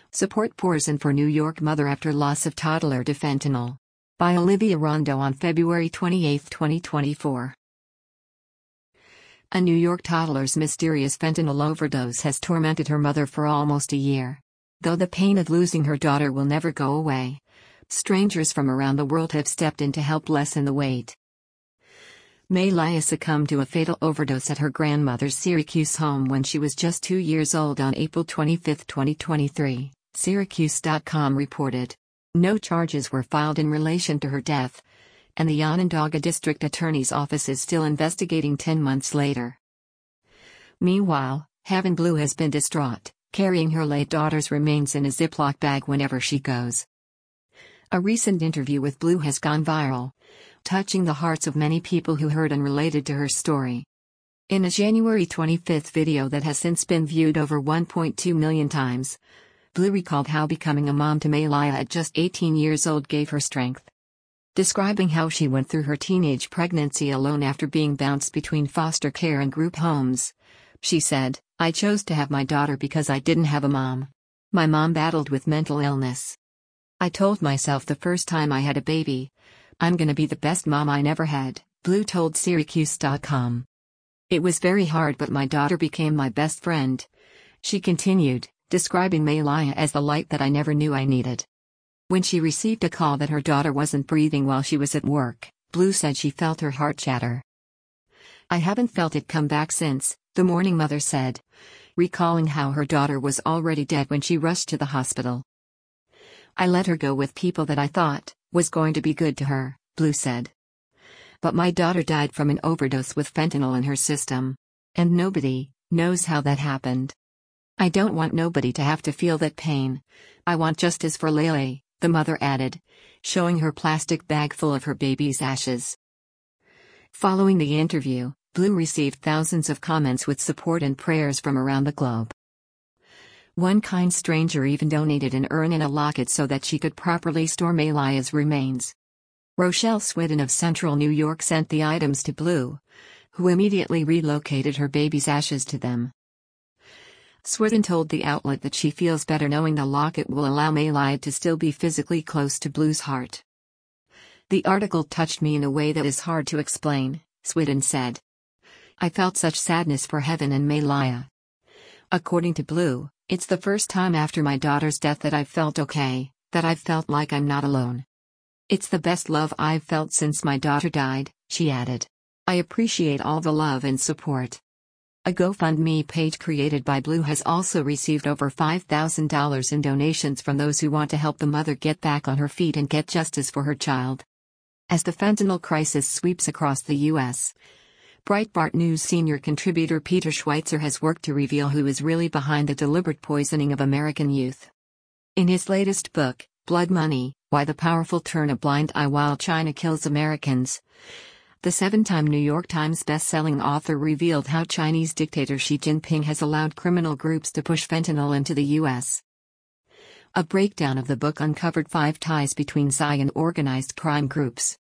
Support pours in for New York mother after loss of toddler to fentanyl. By Olivia Rondo on February 28, 2024. A New York toddler's mysterious fentanyl overdose has tormented her mother for almost a year. Though the pain of losing her daughter will never go away, strangers from around the world have stepped in to help lessen the weight. Maylaya succumbed to a fatal overdose at her grandmother's Syracuse home when she was just 2 years old on April 25, 2023, Syracuse.com reported. No charges were filed in relation to her death, and the Onondaga District Attorney's Office is still investigating 10 months later. Meanwhile, Heaven Blue has been distraught, carrying her late daughter's remains in a Ziploc bag whenever she goes. A recent interview with Blue has gone viral, touching the hearts of many people who heard and related to her story. In a January 25 video that has since been viewed over 1.2 million times, Blue recalled how becoming a mom to Maylaya at just 18 years old gave her strength. Describing how she went through her teenage pregnancy alone after being bounced between foster care and group homes, she said, "I chose to have my daughter because I didn't have a mom. My mom battled with mental illness. I told myself the first time I had a baby, I'm gonna be the best mom I never had," Blue told Syracuse.com. "It was very hard, but my daughter became my best friend," she continued, describing Maylaya as the light that I never knew I needed. When she received a call that her daughter wasn't breathing while she was at work, Blue said she felt her heart shatter. "I haven't felt it come back since," the mourning mother said, recalling how her daughter was already dead when she rushed to the hospital. "I let her go with people that I thought was going to be good to her," Blue said. "But my daughter died from an overdose with fentanyl in her system. And nobody knows how that happened. I don't want nobody to have to feel that pain. I want justice for Lele," the mother added, showing her plastic bag full of her baby's ashes. Following the interview, Blue received thousands of comments with support and prayers from around the globe. One kind stranger even donated an urn and a locket so that she could properly store Maylaya's remains. Rochelle Swidden of Central New York sent the items to Blue, who immediately relocated her baby's ashes to them. Swidden told the outlet that she feels better knowing the locket will allow Maylaya to still be physically close to Blue's heart. "The article touched me in a way that is hard to explain," Swidden said. "I felt such sadness for Heaven and Maylaya. According to Blue, it's the first time after my daughter's death that I've felt okay, that I've felt like I'm not alone. It's the best love I've felt since my daughter died," she added. "I appreciate all the love and support." A GoFundMe page created by Blue has also received over $5,000 in donations from those who want to help the mother get back on her feet and get justice for her child. As the fentanyl crisis sweeps across the U.S., Breitbart News senior contributor Peter Schweitzer has worked to reveal who is really behind the deliberate poisoning of American youth. In his latest book, Blood Money: Why the Powerful Turn a Blind Eye While China Kills Americans, the 7-time New York Times best-selling author revealed how Chinese dictator Xi Jinping has allowed criminal groups to push fentanyl into the U.S. A breakdown of the book uncovered 5 ties between Xi and organized crime groups.